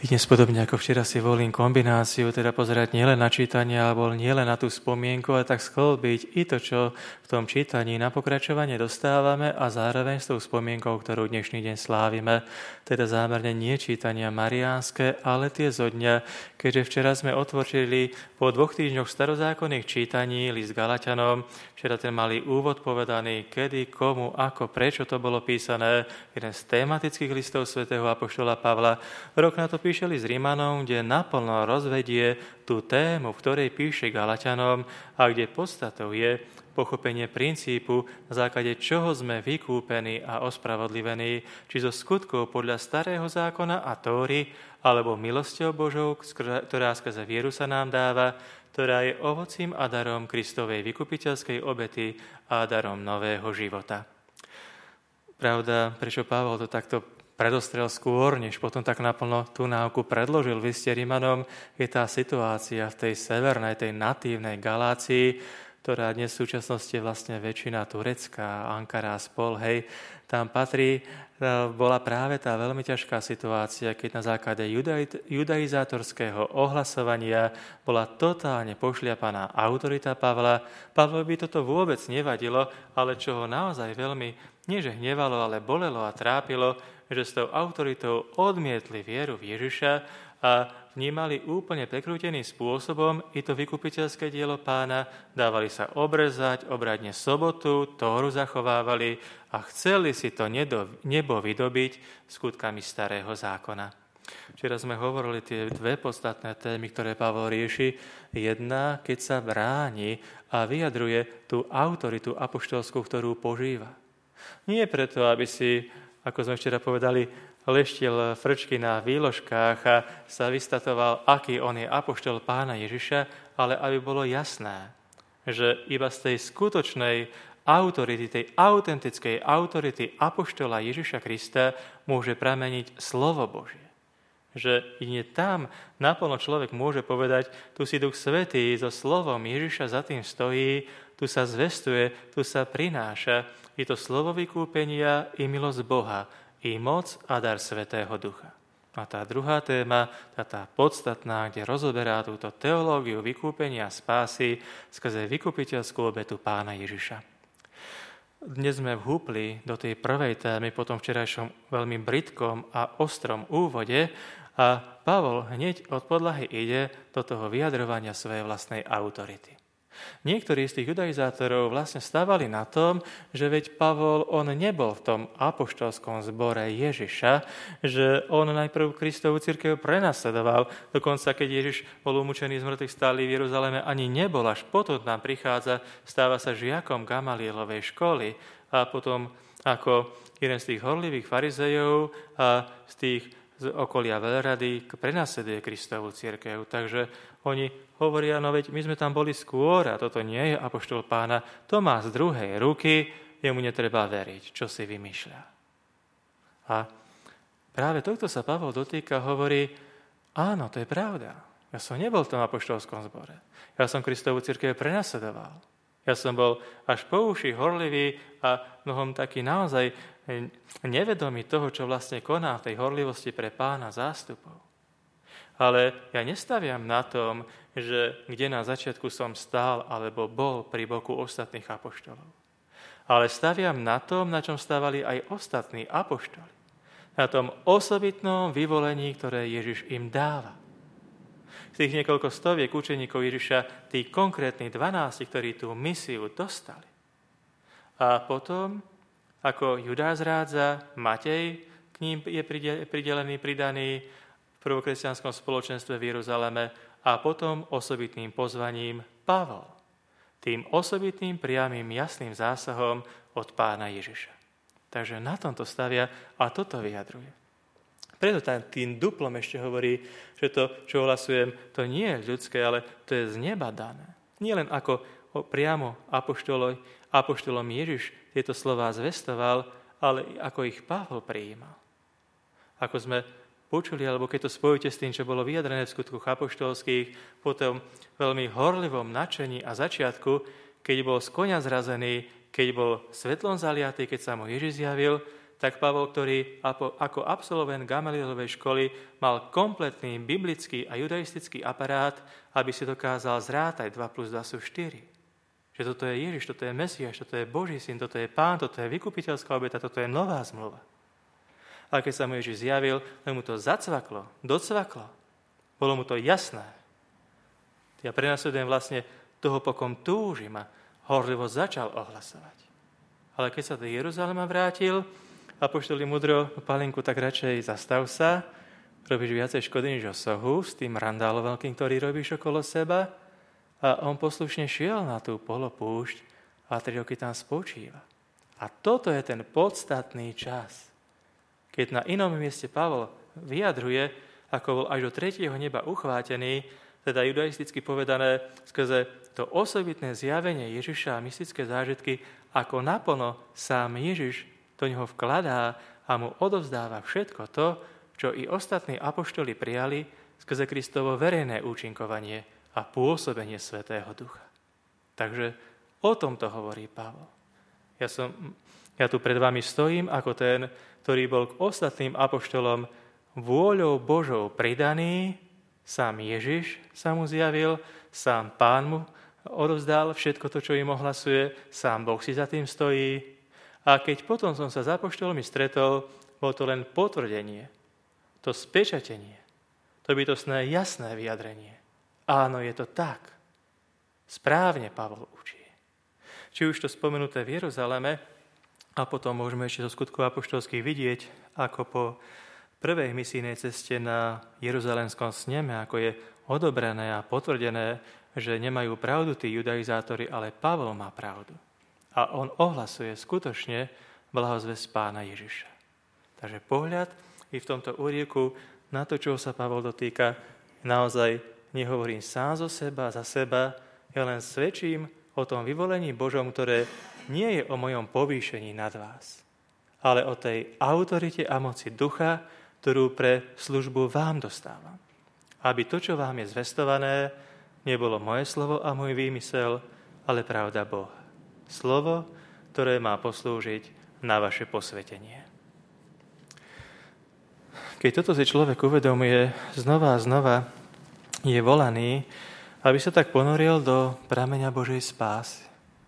I dnes podobne ako včera si volím kombináciu, teda pozerať nielen na čítanie, alebo nielen na tú spomienku, ale tak sklbiť i to, čo v tom čítaní na pokračovanie dostávame a zároveň s tou spomienkou, ktorú dnešný deň slávime, teda zámerne nie čítania mariánske, ale tie zo dňa, keďže včera sme otvorili po 2 týždňoch starozákonných čítaní list Galatianom, včera ten malý úvod povedaný, kedy, komu, ako, prečo to bolo písané, jeden z tematických listov svätého apoštola Pavla. Rok na to píše list Rímanom, kde naplno rozvedie tú tému, v ktorej píše Galatianom a kde podstatou je pochopenie princípu, na základe čoho sme vykúpení a ospravodlivení, či zo skutkov podľa starého zákona a Tóry, alebo milosťou Božou, ktorá skrze vieru sa nám dáva, ktorá je ovocím a darom Kristovej vykupiteľskej obety a darom nového života. Pravda, prečo Pavol to takto predostrel skôr, než potom tak naplno tú náuku predložil v liste Rimanom, je tá situácia v tej severnej, tej natívnej Galácii, ktorá dnes v súčasnosti je vlastne väčšina turecká, Ankara a spol, hej, tam patrí, bola práve tá veľmi ťažká situácia, keď na základe judaizátorského ohlasovania bola totálne pošliapaná autorita Pavla. Pavlovi by toto vôbec nevadilo, ale čo ho naozaj veľmi, nie že hnevalo, ale bolelo a trápilo, že s tou autoritou odmietli vieru v Ježiša a vnímali úplne prekrúteným spôsobom i to vykupiteľské dielo Pána, dávali sa obrezať, obradne sobotu, Tóru zachovávali a chceli si to nebo vydobiť skutkami starého zákona. Včera sme hovorili tie 2 podstatné témy, ktoré Pavol rieši. Jedna, keď sa bráni a vyjadruje tú autoritu apoštolskú, ktorú požíva. Nie preto, aby si, ako sme včera povedali, leštil frčky na výložkách a sa vystatoval, aký on je apoštol Pána Ježiša, ale aby bolo jasné, že iba z tej skutočnej autority, tej autentickej autority apoštola Ježiša Krista môže prameniť slovo Božie. Že jedine tam naplno človek môže povedať, tu si Duch Svätý so slovom Ježiša za tým stojí, tu sa zvestuje, tu sa prináša. Je to slovo vykúpenia i milosť Boha, i moc a dar Svätého Ducha. A tá druhá téma, tá podstatná, kde rozoberá túto teológiu vykúpenia a spásy skrze vykupiteľskú obetu Pána Ježiša. Dnes sme vhúpli do tej prvej témy po tom včerajšom veľmi britkom a ostrom úvode a Pavol hneď od podlahy ide do toho vyjadrovania svojej vlastnej autority. Niektorí z tých judaizátorov vlastne stávali na tom, že veď Pavol, on nebol v tom apoštolskom zbore Ježiša, že on najprv Kristovú cirkev prenasledoval, dokonca keď Ježiš bol umúčený z mŕtvych stálý v Jeruzaleme, ani nebol, až potom tam prichádza, stáva sa žiakom Gamalielovej školy a potom ako jeden z tých horlivých farizejov a z tých z okolia veľrady prenasleduje Kristovú cirkev. Takže oni hovoria, no veď my sme tam boli skôr a toto nie je apoštol Pána, to má z druhej ruky, jemu netreba veriť, čo si vymýšľa. A práve tohto sa Pavol dotýka, hovorí, áno, to je pravda. Ja som nebol v tom apoštolskom zbore. Ja som Kristovú cirkev prenasledoval. Ja som bol až po uši horlivý a mnohom taký naozaj nevedomý toho, čo vlastne koná v tej horlivosti pre Pána zástupov. Ale ja nestaviam na tom, že kde na začiatku som stál alebo bol pri boku ostatných apoštolov. Ale staviam na tom, na čom stávali aj ostatní apoštoli. Na tom osobitnom vyvolení, ktoré Ježiš im dáva. Z tých niekoľko stoviek učeníkov Ježiša, tí konkrétni 12, ktorí tú misiu dostali. A potom, ako Judás rádza, Matej k ním je pridelený, pridaný v prvokresťanskom spoločenstve v Jeruzaleme a potom osobitným pozvaním Pavol. Tým osobitným, priamým, jasným zásahom od Pána Ježiša. Takže na tomto stavia a toto vyjadruje. Preto tým duplom ešte hovorí, že to, čo ohlasujem, to nie je ľudské, ale to je z neba dané. Nie len ako priamo apoštolom Ježiš tieto slová zvestoval, ale ako ich Pavol prijímal. Ako sme počuli, alebo keď to spojíte s tým, čo bolo vyjadrené v skutkoch apoštolských, po tom veľmi horlivom nadšení a začiatku, keď bol z koňa zrazený, keď bol svetlom zaliatý, keď sa mu Ježiš zjavil, tak Pavol, ktorý ako absolvent Gamalielovej školy mal kompletný biblický a judaistický aparát, aby si dokázal zrátať 2 + 2 sú 4. Že toto je Ježiš, toto je Mesiáš, toto je Boží syn, toto je Pán, toto je vykupiteľská obeta, toto je nová zmluva. A keď sa mu Ježiš zjavil, len mu to zacvaklo, docvaklo. Bolo mu to jasné. Ja prenasledujem vlastne toho, po kom túžim a horlivo začal ohlasovať. Ale keď sa do Jeruzalema vrátil, apoštoli mudro, Palinku, tak radšej zastav sa, robíš viacej škody než osohu s tým randálom veľkým, ktorý robíš okolo seba. A on poslušne šiel na tú polopúšť a 3 roky tam spočíva. A toto je ten podstatný čas. Keď na inom mieste Pavol vyjadruje, ako bol až do 3. neba uchvátený, teda judaisticky povedané, skrze to osobitné zjavenie Ježiša a mystické zážitky, ako naplno sám Ježiš do neho vkladá a mu odovzdáva všetko to, čo i ostatní apoštoli prijali skrze Kristovo verejné účinkovanie a pôsobenie Svätého Ducha. Takže o tomto hovorí Pavol. Ja tu pred vami stojím ako ten, ktorý bol k ostatným apoštolom vôľou Božou pridaný, sám Ježiš sa mu zjavil, sám Pán mu odovzdal všetko to, čo im ohlasuje, sám Boh si za tým stojí. A keď potom som sa s apoštolmi stretol, bolo to len potvrdenie, to spečatenie, to bytostné jasné vyjadrenie. Áno, je to tak. Správne Pavol učí. Či už to spomenuté v Jeruzaleme, a potom môžeme ešte zo skutkov apoštolských vidieť, ako po prvej misijnej ceste na Jeruzalemskom sneme, ako je odobrené a potvrdené, že nemajú pravdu tí judaizátori, ale Pavol má pravdu. A on ohlasuje skutočne blahozvesť Pána Ježiša. Takže pohľad i v tomto úrivku na to, čo sa Pavol dotýka, naozaj nehovorím sám zo seba, za seba, ja len svedčím o tom vyvolení Božom, ktoré nie je o mojom povýšení nad vás, ale o tej autorite a moci ducha, ktorú pre službu vám dostávam. Aby to, čo vám je zvestované, nebolo moje slovo a môj výmysel, ale pravda Boha. Slovo, ktoré má poslúžiť na vaše posvetenie. Keď toto si človek uvedomuje, znova a znova je volaný, aby sa tak ponoril do prameňa Božej spásy.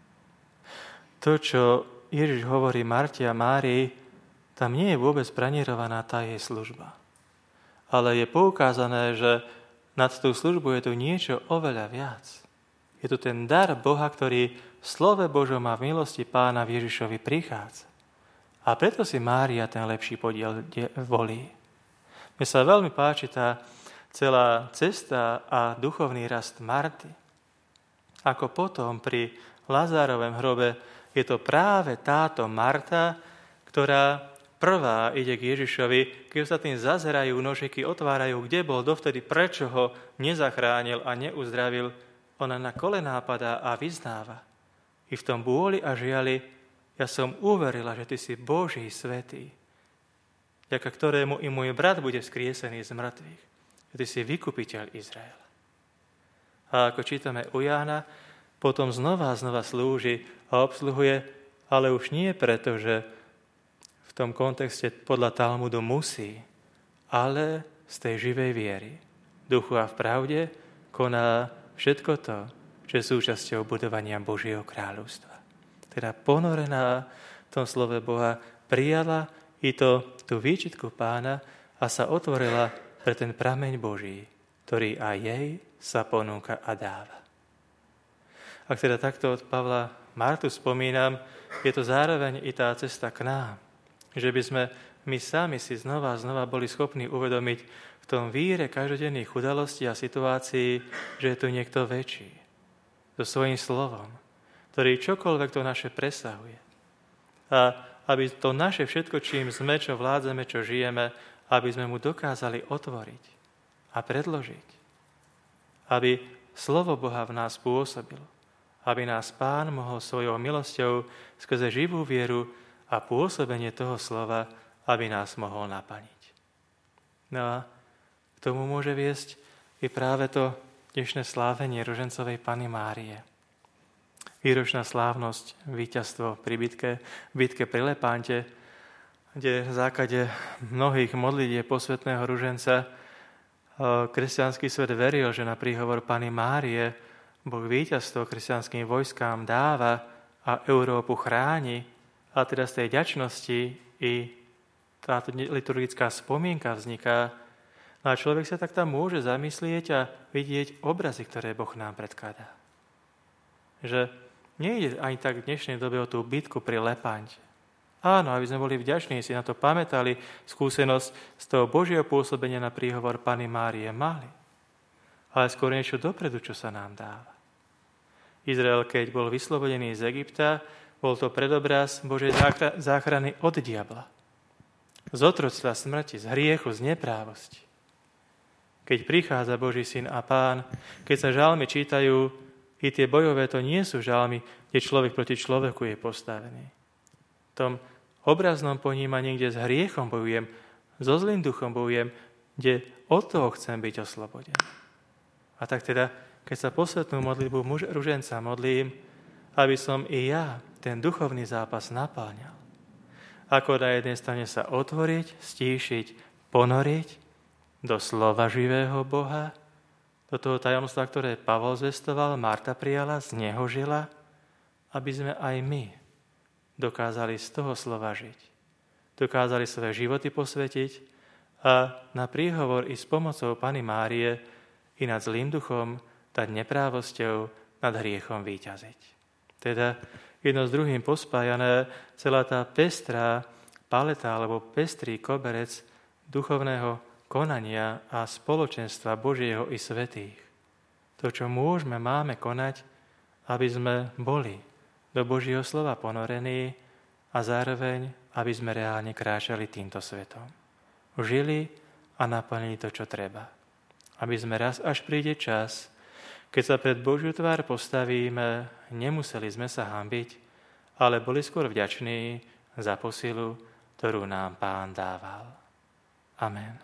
To, čo Ježiš hovorí Marte a Márii, tam nie je vôbec pranierovaná tá jej služba. Ale je poukázané, že nad tú službu je tu niečo oveľa viac. Je tu ten dar Boha, ktorý v slove Božom a v milosti Pána v Ježišovi prichádza. A preto si Mária ten lepší podiel volí. Mne sa veľmi páči tá celá cesta a duchovný rast Marty. Ako potom pri Lazárovém hrobe je to práve táto Marta, ktorá prvá ide k Ježišovi, keď sa tým zazerajú, nožiky otvárajú, kde bol dovtedy, prečo ho nezachránil a neuzdravil. Ona na kolená padá a vyznáva. I v tom bôli a žiali, ja som uverila, že ty si Boží svätý, vďaka ktorému i môj brat bude vzkriesený z mŕtvych, že ty si vykupiteľ Izraela. A ako čítame u Jána, potom znova slúži a obsluhuje, ale už nie preto, že v tom kontexte podľa Talmudu musí, ale z tej živej viery. Duchu a v pravde koná všetko to, čo je súčasťou budovania Božieho kráľovstva. Teda ponorená v tom slove Boha prijala i tú výčitku Pána a sa otvorila pre ten prameň Boží, ktorý aj jej sa ponúka a dáva. Ak teda takto od Pavla Martu spomínam, je to zároveň i tá cesta k nám. Že by sme my sami si znova boli schopní uvedomiť v tom víre každodenných udalostí a situácií, že je tu niekto väčší. So svojím slovom, ktorý čokoľvek to naše presahuje. A aby to naše všetko, čím sme, čo vládzeme, čo žijeme, aby sme mu dokázali otvoriť a predložiť. Aby slovo Boha v nás pôsobilo. Aby nás Pán mohol svojou milosťou skrze živú vieru a pôsobenie toho slova, aby nás mohol naplniť. No a k tomu môže viesť i práve to dnešné slávenie Ružencovej Panny Márie. Výročná slávnosť, víťazstvo pri bitke pri Lepante. kde v základe mnohých modlitieb posvätného ruženca kresťanský svet veril, že na príhovor Panny Márie Boh víťazstvo kresťanským vojskám dáva a Európu chráni. A teda z tej vďačnosti i táto liturgická spomienka vzniká. A človek sa tak tam môže zamyslieť a vidieť obrazy, ktoré Boh nám predkladá. Že nejde ani tak v dnešnej dobe o tú bitku pri Lepante. Áno, aby sme boli vďační, si na to pamätali, skúsenosť z toho Božieho pôsobenia na príhovor Panny Márie mali. Ale skôr niečo dopredu, čo sa nám dáva. Izrael, keď bol vyslobodený z Egypta, bol to predobraz Božej záchrany od diabla. Z otroctva smrti, z hriechu, z neprávosti. Keď prichádza Boží syn a Pán, keď sa žalmy čítajú, i tie bojové to nie sú žalmy, kde človek proti človeku je postavený. V tom obraznom ponímaní, kde s hriechom bojujem, so zlým duchom bojujem, kde od toho chcem byť oslobodený. A tak teda, keď sa posvätnú modlitbu ruženca modlím, aby som i ja ten duchovný zápas napáňal. Ako na jednej strane sa otvoriť, stíšiť, ponoriť do slova živého Boha, do toho tajomstva, ktoré Pavol zvestoval, Marta prijala, z neho žila, aby sme aj my dokázali z toho slova žiť. Dokázali svoje životy posvetiť a na príhovor i s pomocou Panny Márie i nad zlým duchom, nad neprávosťou, nad hriechom víťaziť. Teda jedno s druhým pospájané, celá tá pestrá paleta alebo pestrý koberec duchovného konania a spoločenstva Božieho i svätých. To, čo máme konať, aby sme boli do Božieho slova ponorení a zároveň, aby sme reálne kráčali týmto svetom. Žili a naplnili to, čo treba. Aby sme raz, až príde čas, keď sa pred Božiu tvár postavíme, nemuseli sme sa hanbiť, ale boli skôr vďační za posilu, ktorú nám Pán dával. Amen.